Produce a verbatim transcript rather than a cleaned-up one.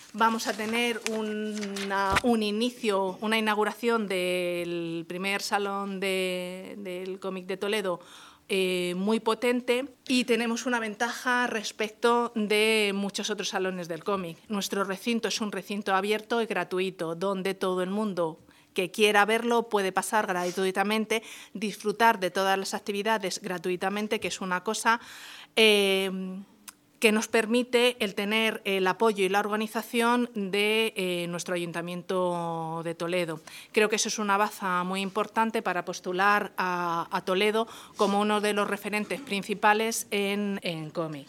vamos a tener una, un inicio, una inauguración del primer salón de, del cómic de Toledo eh, muy potente, y tenemos una ventaja respecto de muchos otros salones del cómic. Nuestro recinto es un recinto abierto y gratuito, donde todo el mundo que quiera verlo puede pasar gratuitamente, disfrutar de todas las actividades gratuitamente, que es una cosa eh, que nos permite el tener el apoyo y la organización de eh, nuestro Ayuntamiento de Toledo. Creo que eso es una baza muy importante para postular a, a Toledo como uno de los referentes principales en, en cómic.